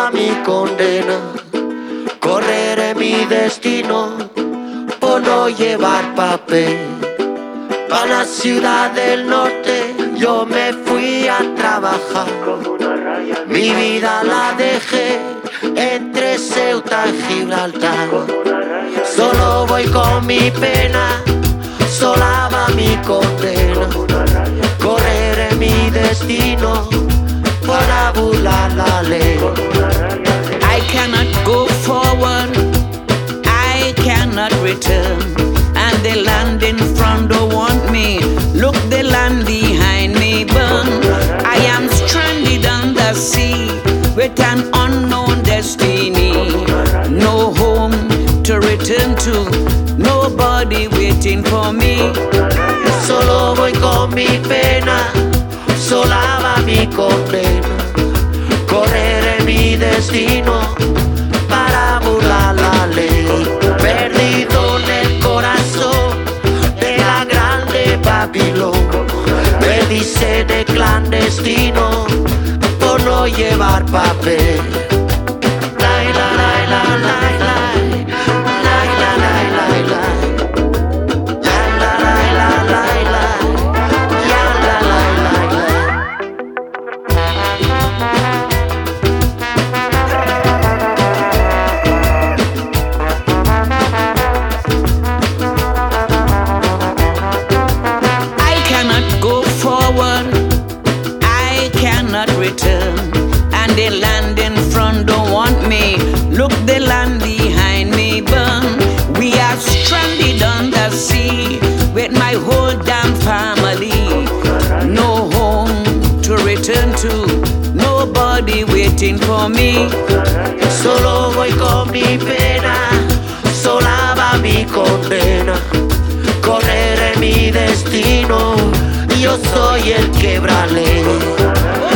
va mi condena. Correré mi destino por no llevar papel. Pa' la ciudad del norte yo me fui a trabajar. Mi vida la dejé entre Ceuta y Gibraltar. Solo voy con mi pena, sola va mi condena. Correré mi destino para burlar la ley. I cannot go forward, I cannot return. And the land in front don't want me. Look, the land behind me burn. I am stranded on the sea with an unknown destiny. No home to return to, nobody waiting for me. Solo voy con mi pena, sola va mi condena. Correré mi destino para burlar la ley. Perdido en el corazón de la grande Babilón. Me dice de clandestino por no llevar papel. Lai, la, lai, la, lai, lai. Lai, la, lai, lai, lai. La, la, lai, la, lai, lai. Ya, la, lai, lai, lai. I cannot go forward, I cannot return. And the land in front don't want me. Look, the land behind me burn. We are stranded on the sea with my whole damn family. No home to return to, nobody waiting for me. Solo voy con mi pena, sola va mi condena. Correré mi destino, yo soy el quebralé.